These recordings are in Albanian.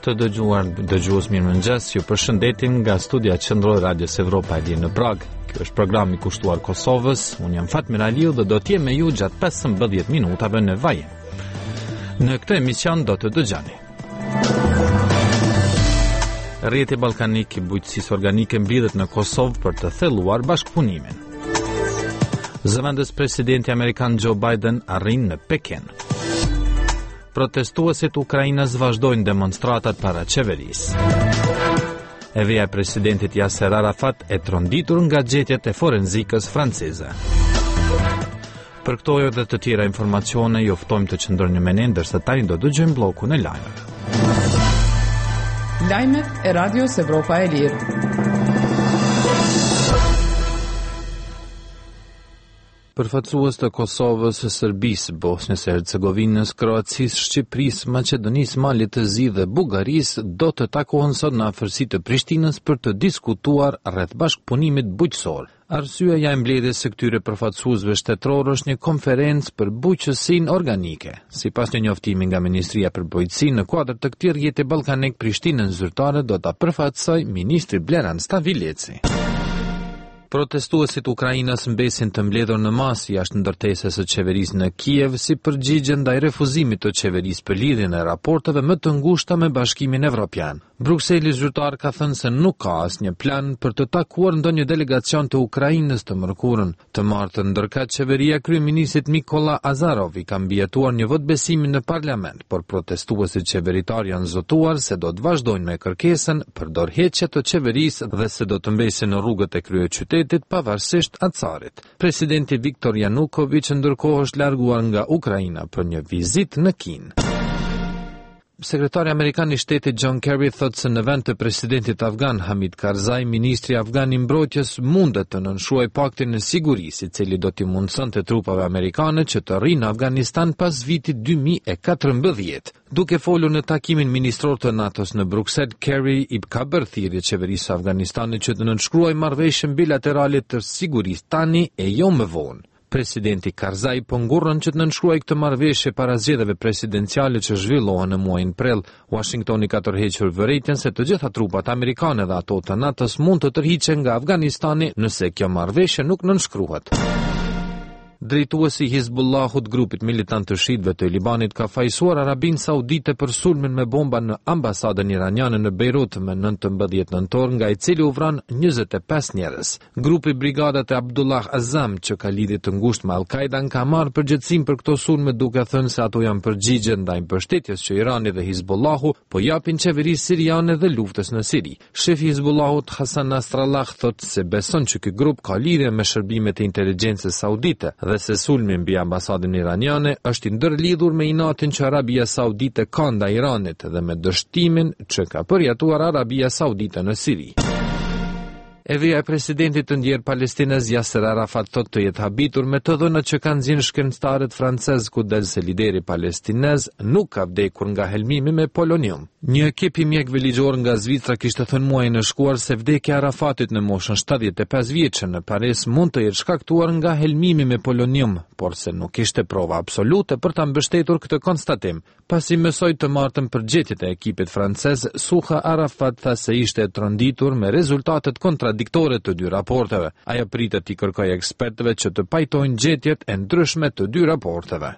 Të dëgjuar dëgjues mirëmëngjes, ju përshëndetim nga studia qendrore Radios Evropa e në Prag. Ky është programi i kushtuar Kosovës. Unë jam Fatmir Aliu dhe do të jem me ju gjatë 15 minutave në vaje. Në këtë emision do të dëgjoni. Rrjeti ballkanik i bujqësisë organike mblidhet në Kosovë për të thelluar bashkëpunimin. Zëvendës presidenti amerikan Joe Biden arrin në Peken. Protestuesit Ukrainës vazhdojnë demonstratat para qeverisë. Eveja e presidentit Yasser Arafat e tronditur nga gjetjet e forenzikës franceze. Për këto dhe të tjera informacione ju ftojmë të qëndroni me ne, ndërsa tani do dëgjojmë bllokun e lajmeve. Lajmet e Radios Evropa e Lirë. Përfaqësues të Kosovës, Serbisë, Bosnjës e Hercegovinës, Kroacisë, Shqipërisë, Maqedonisë, Malit të Zi dhe Bugarisë do të takohen sot në afërsi të Prishtinës për të diskutuar rreth bashkëpunimit bujqësor. Arsyeja e mbledhjes së këtyre përfaqësuesve shtetëror është një konferencë për bujqësinë organike. Sipas një njoftimi nga Ministria për Bujqësi, në kuadër të këtij rrjeti ballkanik, Prishtinën zyrtare do ta përfaqësojë ministri Bleran Stavileci. Protestuesit Ukrainës mbesin të mbledhur në masë jashtë ndërtesës së qeverisë në Kiev si përgjigje ndaj refuzimit të qeverisë për lidhjen e raporteve më të ngushta me Bashkimin Evropian. Brukseli zyrtar ka thënë se nuk ka asnjë plan për të takuar ndonjë delegacion të Ukrainës të mërkurën. Të martën ndërkëtë qeveria kryeministit Mikola Azarov i ka mbijetuar një vot besimi në parlament, por protestuesit qeveritar janë zotuar se do të vazhdojnë me kërkesën për dorëheqje të qeverisë dhe se do të mbesin në rrugët e kryeqytetit pavarësisht acarit. Presidenti Viktor Yanukovych ndërkohë është larguar nga Ukraina për një vizitë në Kinë. Sekretari Amerikan i Shtetit John Kerry thotë se në vend të presidentit afgan Hamid Karzai, ministri afgan i mbrojtjes mundet të nënshkruajë paktin e sigurisë, i cili do t'i mundsonte trupave amerikane që të rrinë në Afganistan pas vitit 2014. Duke folur në takimin ministror të NATO-s në Bruksel, Kerry i ka bërë thirrje qeverisë së Afganistanit që të nënshkruajë marrëveshjen bilaterale të sigurisë tani e jo më vonë. Presidenti Karzai po ngurrën që të nënshkruajë këtë marrëveshje para zgjedhjeve presidenciale që zhvillohen në muajin prill. Washingtoni ka tërhequr vërejtjen se të gjitha trupat amerikane dhe ato të NATO-s mund të tërhiqen nga Afganistani nëse kjo marrëveshje nuk nënshkruhet. Drejtuesi i Hizbullahut, grupit militant të shitëve të Libanit, ka fajsuar Arabinë Saudite për sulmin me bomba në ambasadën iraniane në Beirut me 19 nëntor, nga i cili u vran 25 njerëz. Grupi Brigadat e Abdullah Azam, që ka lidhje të ngushtë me Al-Qaida, ka marrë përgjegjësinë për këto sulme, duke thënë se ato janë përgjigje ndaj mbështetjes që Irani dhe Hizbullahu po japin qeverisë siriane dhe luftës në Siri. Shefi i Hizbullahut, Hassan Nasrallah, thotë se beson që ky grup ka lidhje me shërbimet e inteligjencës saudite dhe se sulmi mbi ambasadën iraniane është i ndërlidhur me inatin që Arabia Saudite ka ndaj Iranit dhe me dështimin që ka përjatuar Arabia Saudite në Siri. Eveja e presidentit të ndjer palestinez Yasser Arafat thotë të jetë habitur me të dhënat që kanë nxjerrë shkencëtarët francezë, ku del se lideri palestinez nuk ka vdekur nga helmimi me polonium. Një ekip i mjekëve ligjor nga Zvicra kishte thënë muajin e shkuar se vdekja e Arafatit në moshën 75 vjeçë në Paris mund të jetë shkaktuar nga helmimi me polonium, por se nuk kishte prova absolute për ta mbështetur këtë konstatim. Pasi mësoi të martën përgjegjët e ekipit francez, Suha Arafat tha se ishte e tronditur me rezultatet kontradiktore të dy raporteve. Ajo pritet t'i kërkojë ekspertëve që të pajtojnë gjetjet e ndryshme të dy raporteve.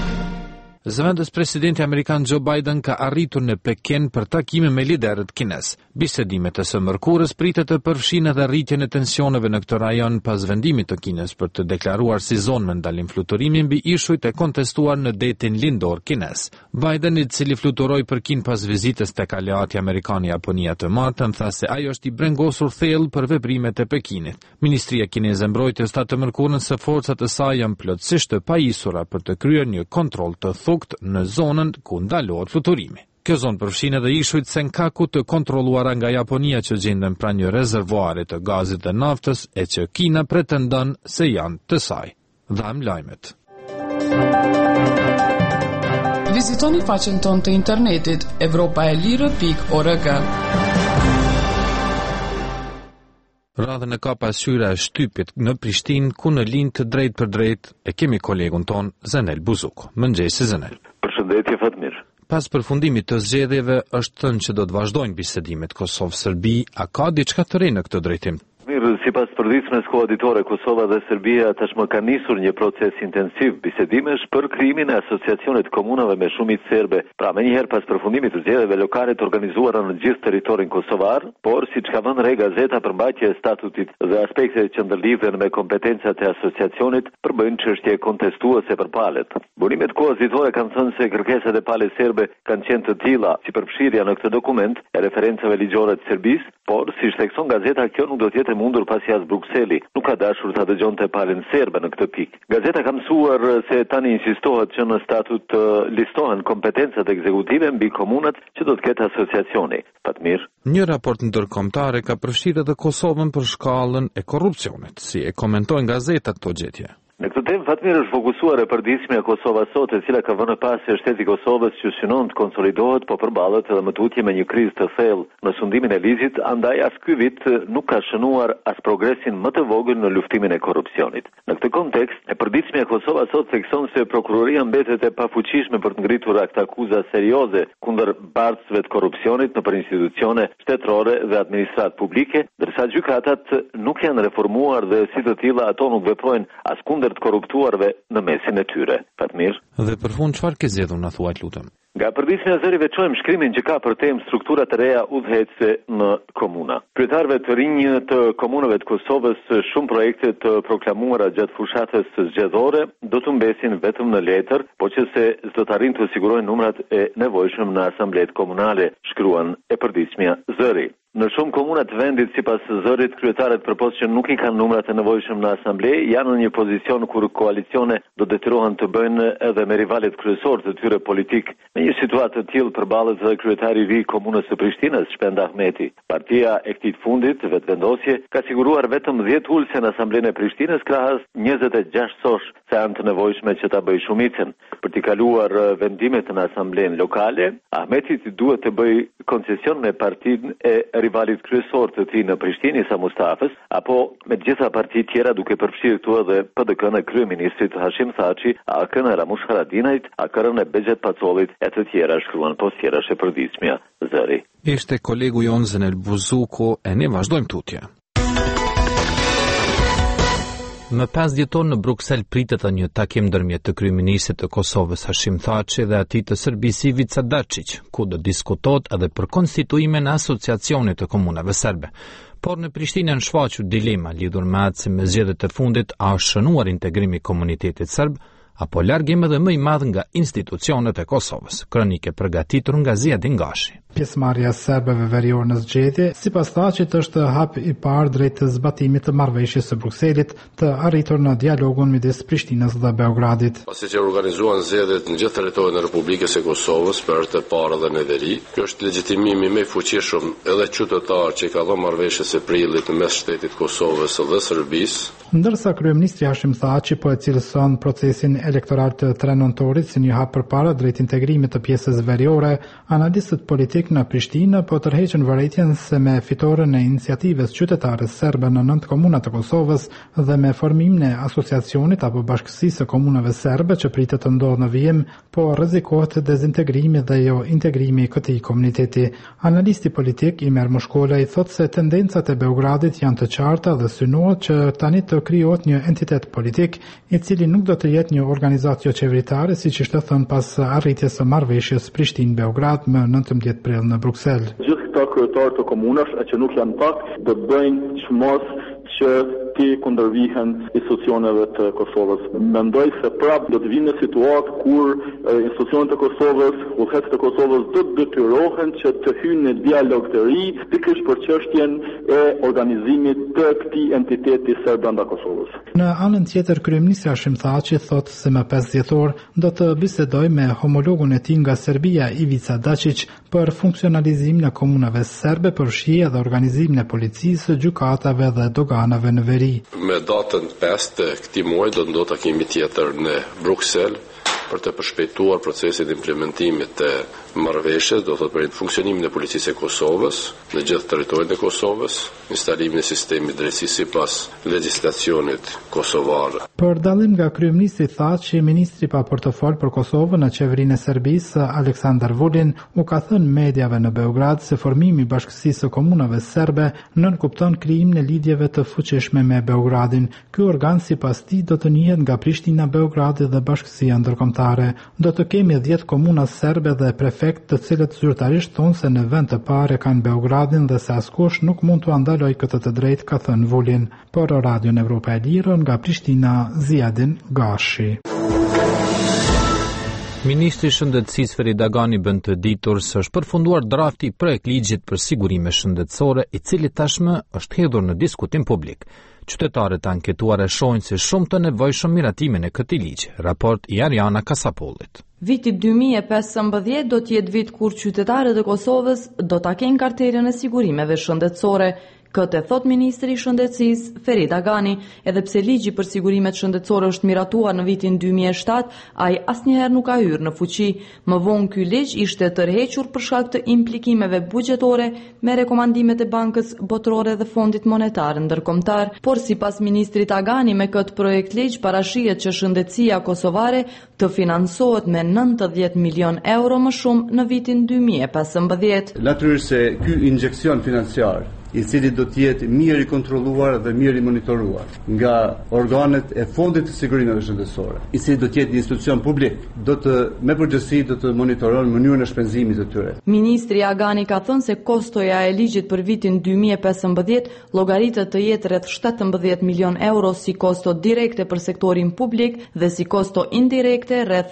Zëvendës presidenti amerikan Joe Biden ka arritur në Peken për takime me liderët kines. Bisedimet e së mërkurës pritet të përfshin edhe rritjen e tensioneve në këtë rajon pas vendimit të Kines për të deklaruar si zonë me ndalim fluturimi mbi ishujt e kontestuar në detin lindor kines. Biden, i cili fluturoi për Kinë pas vizitës tek aleati amerikan Japonia të martën, tha se ai është i brengosur thellë për veprimet e Pekinit. Ministria kineze mbrojtjes tha të mërkurën se forcat e saj janë plotësisht të pajisura për të kryer një kontroll të thukt në zonën ku ndalohet fluturimi. Kjo zonë përfshin edhe ishujt Senkaku të kontrolluara nga Japonia që gjenden pranë një rezervuari të gazit dhe naftës e që Kina pretendon se janë të saj. Dham lajmet. Vizitoni faqen tonë të internetit evropaelire.org. Radhën e ka pasqyra e shtypit në Prishtinë, ku në linjë të drejt për drejt e kemi kolegun ton Zenel Buzuku. Mëngjesi Zenel. Përshëndetje Fatmir. Pas përfundimit të zgjedhjeve është thënë që do të vazhdojnë bisedimet Kosovë-Serbi, a ka diçka të re në këtë drejtim? Mirë, sipas përditshmëres koaditore, Kosova dhe Serbia tashmë ka nisur një proces intensiv bisedimesh për krijimin e asociacionit komunave me shumicë serbe. Pra, menjëherë pas përfundimit të zgjedhjeve lokale të organizuara në gjithë territorin kosovar, por siç ka vënë re gazeta, përmbajtja e statutit dhe aspektet që ndërlidhen me kompetencat e asociacionit përbëjnë çështje kontestuese për palët. Burimet koaditore kanë thënë se kërkesat e palës serbe kanë qenë të tilla si përfshirja në këtë dokument e referencave ligjore të Serbisë, por siç thekson gazeta, kjo nuk do të jetë mundur pasi as Brukseli nuk ka dashur ta dëgjonte palën serbe në këtë pikë. Gazeta ka mësuar se tani insistohet që në statut listohen kompetencat ekzekutive mbi komunat që do të ketë asociacioni. Fatmir. Një raport ndërkombëtar ka përfshirë edhe Kosovën për shkallën e korrupsionit. Si e komentojnë gazetat këto gjetje? Në këtë temë, Fatmir, është fokusuar e përditshmja Kosova sot, e cila ka vënë pas se shteti i Kosovës që synon të konsolidohet, po përballet edhe më tutje me një krizë të thellë në sundimin e ligjit, andaj as ky vit nuk ka shënuar as progresin më të vogël në luftimin e korrupsionit. Në këtë kontekst, e përditshmja Kosova sot thekson se prokuroria mbetet e pafuqishme për të ngritur akta-akuza serioze kundër bartësve të korrupsionit nëpër institucione shtetërore dhe administratë publike, ndërsa gjykatat nuk janë reformuar dhe si të tilla ato nuk veprojnë as kundër të korruptuarve në mesin e tyre. Fatmir. Dhe për fund çfarë ke zgjedhur na thuaj lutem? Nga përditshmja e zëri veçojmë shkrimin që ka për temë struktura të reja udhëheqëse në komuna. Kryetarëve të rinj të komunave të Kosovës, shumë projekte të proklamuara gjatë fushatës zgjedhore do të mbesin vetëm në letër, po që se s'do të arrijnë të sigurojnë numrat e nevojshëm në asamblet komunale, shkruan e përditshmja zëri. Në shumë komuna të vendit, sipas zërit, kryetarët përpos që nuk i kanë numrat e nevojshëm në asamble, janë në një pozicion kur koalicione do detyrohen të bëjnë edhe me rivalet kryesor të tyre politik. Në një situatë të tillë përballet edhe kryetari i ri i komunës së Prishtinës, Shpend Ahmeti. Partia e këtij fundit, vetvendosje, ka siguruar vetëm 10 ulse në asamblenë e Prishtinës krahas 26 sosh se janë të nevojshme që ta bëjë shumicën. Për t'i kaluar vendimet në asamblenë lokale, Ahmeti duhet të bëjë koncesion me partinë e rivalit kryesor të tij në Prishtinë, Isa Mustafës, apo me gjitha partitë tjera, duke përfshirë këtu edhe PDK-n e kryeministrit Hashim Thaçi, AK-n e Ramush Haradinajt, AK-n e Bexhet Pacollit e të tjera, shkruan post tjerash e përditshmja zëri. Ishte kolegu jon Zenel Buzuku, e ne vazhdojmë tutje. Më 5 dhjetor në Bruksel pritet një takim ndërmjet të kryeministrit të Kosovës Hashim Thaçi dhe atij të Serbisë Ivica Dačić, ku do diskutohet edhe për konstituimin e asociacionit të komunave serbe. Por në Prishtinë në shfaqur dilema lidhur me atë se me zgjedhjet e fundit a është shënuar integrimi i komunitetit serb apo largim edhe më i madh nga institucionet e Kosovës. Kronike përgatitur nga Ziadin Gashi. Pjesëmarrja e serbëve verior në zgjedhje, sipas Thaçit, është hap i parë drejt zbatimit të marrëveshjes së Brukselit të arritur në dialogun midis Prishtinës dhe Beogradit. Pasi që organizuan zgjedhjet në gjithë territorin e Republikës së Kosovës për herë të parë dhe në veri, kjo është legjitimimi më i fuqishëm edhe qytetar që ka dhënë marrëveshjes së prillit mes shtetit Kosovës dhe Serbisë. Ndërsa kryeministri Hashim Thaçi po e cilëson procesin elektoral të 3 nëntorit si një hap përpara drejt integrimit të pjesës veriore, analistët politik në Prishtinë po tërheqën vërejtjen se me fitoren e iniciativës qytetare serbe në 9 komuna të Kosovës dhe me formimin e asociacionit apo bashkësisë së komunave serbe që pritet të ndodhë në vijim, po rrezikohet dezintegrimi dhe jo integrimi i këtij komuniteti. Analisti politik Imer Mushkolaj thotë se tendencat e Beogradit janë të qarta dhe synohet që tani të krijohet një entitet politik i cili nuk do të jetë një organizacion qeveritare, siç ishte thënë pas arritjes së marrëveshjes Prishtinë-Beograd më 19 prill në Bruksel. Gjithë këta kryetarë të komunash që nuk janë pak do të bëjnë çmos që ti kundërvihen institucioneve të Kosovës. Mendoj se prapë do të vinë në situatë kur institucionet e Kosovës, udhëheqësit e Kosovës do të detyrohen që të hyjnë në dialog të ri pikërisht për çështjen e organizimit të këtij entiteti serb brenda Kosovës. Në anën tjetër, kryeministri Hashim Thaçi thotë se më 5 dhjetor do të bisedojë me homologun e tij nga Serbia, Ivica Dačić, për funksionalizimin e komunave serbe, për fshirje dhe organizimin e policisë, gjykatave dhe doganave në veri. Me datën 5 të këtij muaji do të ndodhë takimi tjetër në Bruksel për të përshpejtuar procesin e implementimit të marrëveshjes, do thotë për funksionimin e policisë e Kosovës në gjithë territorin e Kosovës, instalimin e sistemit drejtësisë sipas legjislacionit kosovar. Për dallim nga kryeministri tha që ministri pa portofol për Kosovën në qeverinë e Serbisë, Aleksandar Vulin, u ka thënë mediave në Beograd se formimi i Bashkësisë së Komunave Serbe nënkupton krijimin e lidhjeve të fuqishme me Beogradin. Ky organ sipas tij do të njihet nga Prishtina, Beogradi dhe Bashkësia Ndërkombëtare. Do të kemi 10 komuna serbe dhe prefekt, të cilët zyrtarisht thonë se në vend të parë kanë Beogradin dhe se askush nuk mund t'u andaloj këtë të drejtë, ka thënë Vulin. Por Radion Evropa e Lirë nga Prishtina, Ziadin Gashi. Ministri i Shëndetësisë Ferit Dagani bën të ditur se është përfunduar drafti i projektligjit për sigurime shëndetësore, i cili tashmë është hedhur në diskutim publik. Qytetarët anketuar shohin se shumë të nevojshëm miratimin e këtij ligji. Raport i Ariana Kasapollit. Viti 2015 do të jetë vit kur qytetarët e Kosovës do ta kenë karterën e sigurimeve shëndetësore. Këtë thot Ministri i Shëndetësisë Ferit Dagani, edhe pse ligji për sigurimet shëndetësore është miratuar në vitin 2007, ai asnjëherë nuk ka hyrë në fuqi. Më vonë ky ligj ishte tërhequr për shkak të implikimeve buxhetore me rekomandimet e Bankës Botërore dhe Fondit Monetar Ndërkombëtar, por sipas Ministrit Dagani me këtë projekt ligj parashihet që shëndetësia kosovare të financohet me 90 milion euro më shumë në vitin 2015. Natyrisht se ky injekcion financiar i cili do të jetë mirë i kontrolluar dhe mirë i monitoruar nga organet e Fondit të Sigurimeve Shëndetësore, i cili do të jetë një institucion publik, do të me përgjithësi do të monitoron mënyrën e shpenzimit të tyre. Ministri Agani ka thënë se kostoja e ligjit për vitin 2015 llogaritet të jetë rreth 17 milion euro si kosto direkte për sektorin publik dhe si kosto indirekte rreth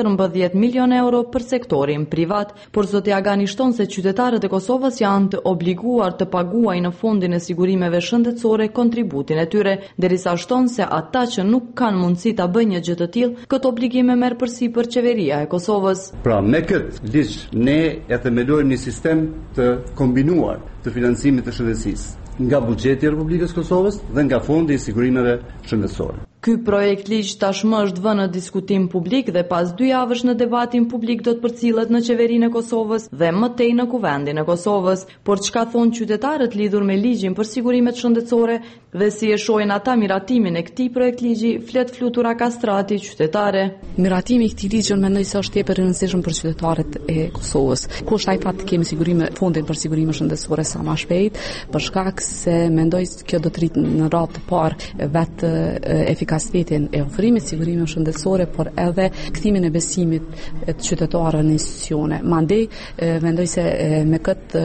14 milion euro për sektorin privat, por zoti Agani shton se qytetarët e Kosovës janë të obliguar të paguajnë në Fondin e Sigurimeve Shëndetësore kontributin e tyre, derisa shton se ata që nuk kanë mundësi ta bëjnë një gjë të tillë, këtë obligim e merr përsipër qeveria e Kosovës. Pra, me këtë ligj ne e themelojmë një sistem të kombinuar të financimit të shëndetësisë nga buxheti i Republikës Kosovës dhe nga Fondi i Sigurimeve Shëndetësore. Ky projekt ligj tashmë është vënë në diskutim publik dhe pas 2 javësh në debatin publik do të përcillet në qeverinë e Kosovës dhe më tej në Kuvendin e Kosovës. Por çka thonë qytetarët lidhur me ligjin për sigurimet shëndetësore dhe si e shohin ata miratimin e këtij projekt ligji, flet Flutura Kastrati, qytetare. Miratimi i këtij ligji mendoj se është tepër i rëndësishëm për qytetarët e Kosovës. Kush ai fat të kemi sigurime, Fondin për Sigurime Shëndetësore sa më shpejt, për shkak se mendoj se kjo do të rritë në radhë të parë vetë efikasitetin e ofrimit sigurime shëndetësore, por edhe kthimin e besimit të qytetarëve në institucione. Mandej mendoj se me këtë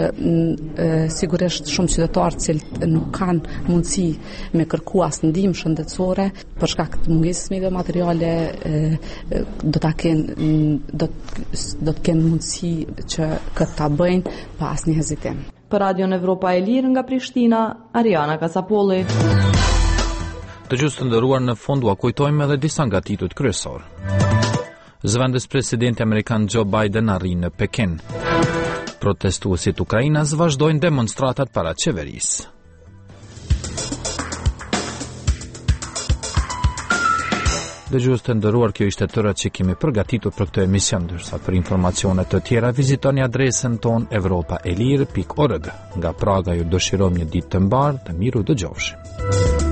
sigurisht shumë qytetarë që nuk kanë mundësi me kërku as ndihmë shëndetësore për shkak të mungesës me materiale do të kenë mundësi që këtë ta bëjnë pa asnjë hezitim. Për Radion Evropa e Lirë nga Prishtina, Ariana Kasapolli. Të ndëruar në fund u kujtojmë edhe disa nga titujt kryesor. Zëvendës presidenti amerikan Joe Biden arrin në Pekin. Protestuesit ukrainas vazhdojnë demonstratat para qeverisë. Dëgjues të nderuar, kjo ishte tëra që kemi përgatitur për këtë emision, ndërsa për informacione të tjera vizitoni adresën tonë europaelir.org. Nga Praga ju dëshirojmë një ditë të mbarë, të miru dëgjofshim.